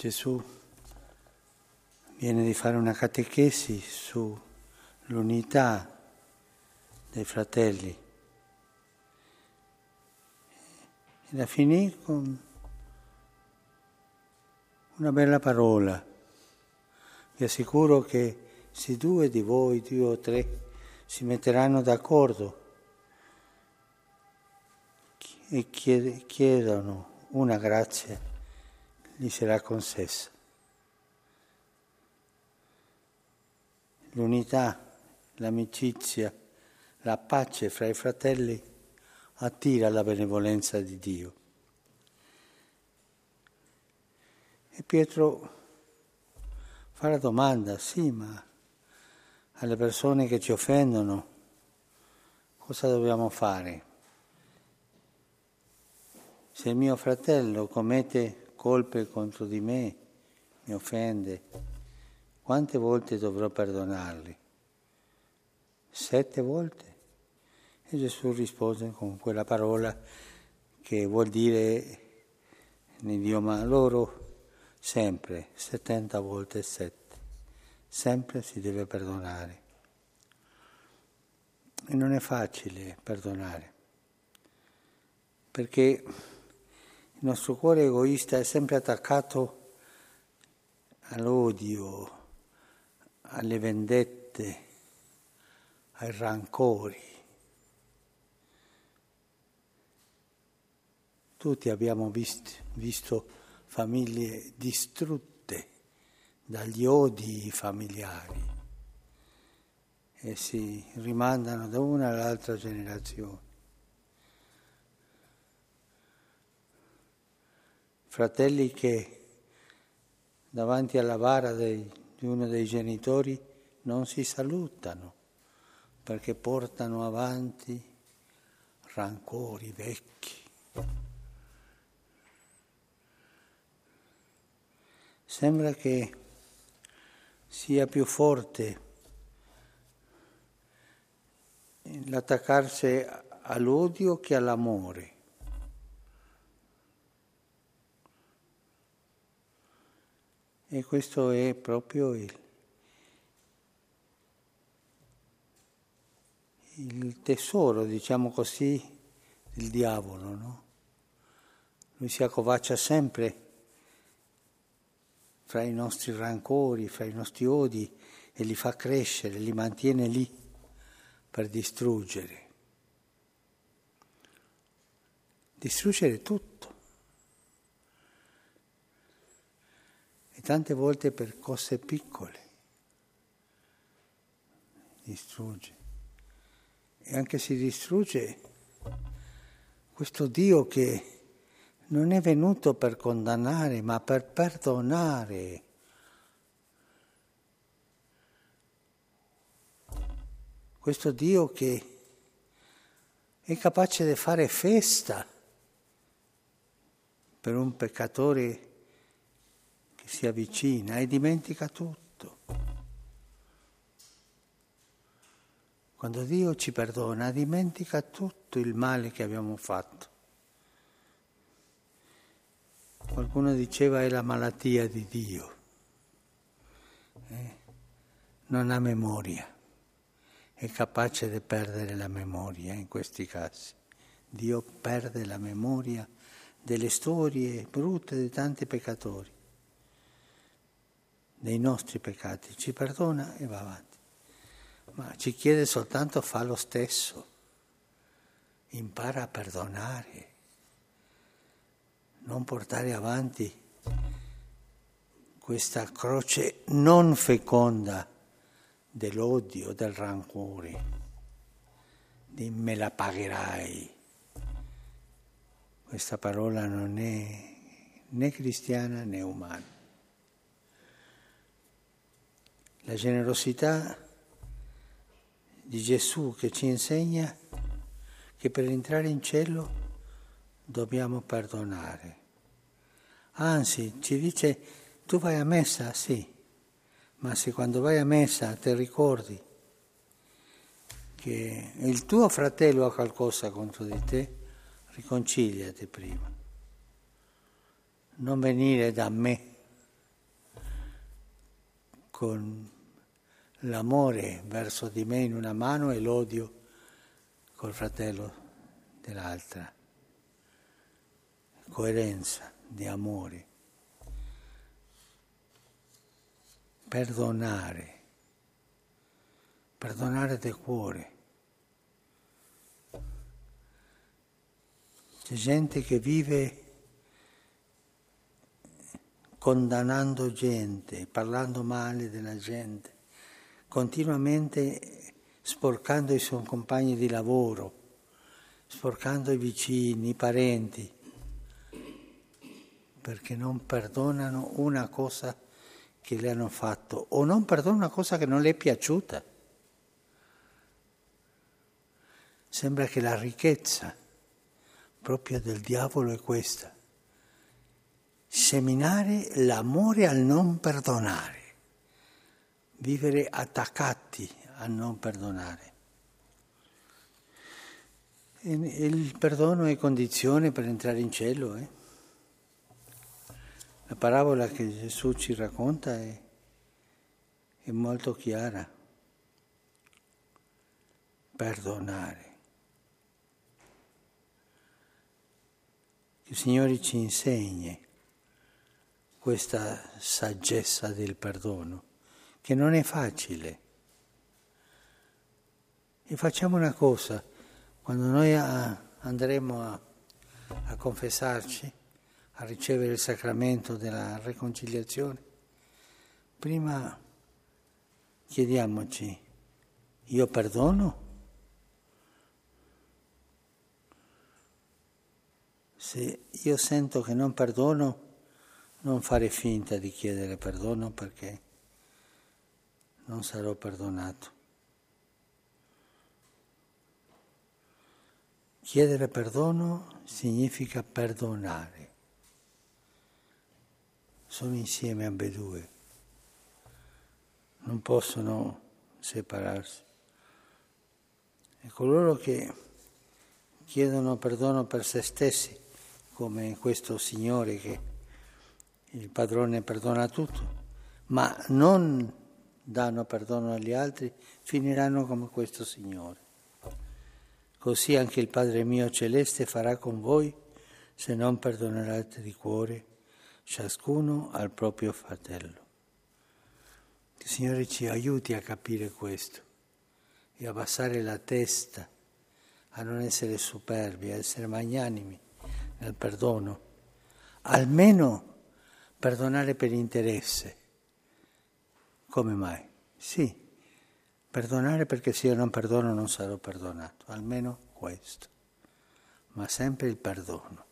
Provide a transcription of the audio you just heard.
Gesù viene di fare una catechesi sull'unità dei fratelli e la finì con una bella parola. Vi assicuro che se due di voi, 2 o 3, si metteranno d'accordo e chiedono una grazia, gli sarà concessa. L'unità, l'amicizia, la pace fra i fratelli attira la benevolenza di Dio. E Pietro fa la domanda: sì, ma alle persone che ci offendono cosa dobbiamo fare? Se il mio fratello commette colpe contro di me, mi offende, quante volte dovrò perdonarli? 7 volte? E Gesù rispose con quella parola che vuol dire in idioma loro sempre, 70 volte 7. Sempre si deve perdonare. E non è facile perdonare, perché il nostro cuore egoista è sempre attaccato all'odio, alle vendette, ai rancori. Tutti abbiamo visto famiglie distrutte dagli odi familiari e si rimandano da una all'altra generazione. Fratelli che davanti alla bara di uno dei genitori non si salutano perché portano avanti rancori vecchi. Sembra che sia più forte l'attaccarsi all'odio che all'amore. E questo è proprio il tesoro, diciamo così, del diavolo, no? Lui si accovaccia sempre fra i nostri rancori, fra i nostri odi e li fa crescere, li mantiene lì per distruggere. Distruggere tutto. E tante volte per cose piccole distrugge. E anche si distrugge questo Dio che non è venuto per condannare, ma per perdonare. Questo Dio che è capace di fare festa per un peccatore che si avvicina e dimentica tutto. Quando Dio ci perdona, dimentica tutto il male che abbiamo fatto. Qualcuno diceva è la malattia di Dio. Non ha memoria. È capace di perdere la memoria in questi casi. Dio perde la memoria delle storie brutte di tanti peccatori, dei nostri peccati. Ci perdona e va avanti. Ma ci chiede soltanto fa lo stesso. Impara a perdonare. Non portare avanti questa croce non feconda dell'odio, del rancore, di me la pagherai. Questa parola non è né cristiana né umana. La generosità di Gesù che ci insegna che per entrare in cielo dobbiamo perdonare. Anzi, ci dice, tu vai a messa? Sì, ma se quando vai a messa ti ricordi che il tuo fratello ha qualcosa contro di te, riconciliati prima. Non venire da me con l'amore verso di me in una mano e l'odio col fratello dell'altra. Coerenza di amore. Perdonare del cuore. C'è gente che vive condannando gente, parlando male della gente, continuamente sporcando i suoi compagni di lavoro, sporcando i vicini, i parenti, perché non perdonano una cosa che le hanno fatto o non perdonano una cosa che non le è piaciuta. Sembra che la ricchezza proprio del diavolo è questa: seminare l'amore al non perdonare, vivere attaccati a non perdonare. E il perdono è condizione per entrare in cielo. La parabola che Gesù ci racconta è molto chiara. Perdonare. Che il Signore ci insegni questa saggezza del perdono, che non è facile. E facciamo una cosa, quando noi andremo a confessarci, a ricevere il sacramento della riconciliazione, prima chiediamoci: io perdono? Se io sento che non perdono, non fare finta di chiedere perdono, perché non sarò perdonato. Chiedere perdono significa perdonare. Sono insieme ambedue, non possono separarsi. E coloro che chiedono perdono per se stessi, come questo Signore che il padrone perdona tutto, ma non danno perdono agli altri, finiranno come questo Signore. Così anche il Padre mio celeste farà con voi se non perdonerete di cuore ciascuno al proprio fratello. Il Signore ci aiuti a capire questo e a abbassare la testa, a non essere superbi, a essere magnanimi nel perdono, almeno perdonare per interesse. Come mai? Sì, perdonare perché se io non perdono non sarò perdonato, almeno questo, ma sempre il perdono.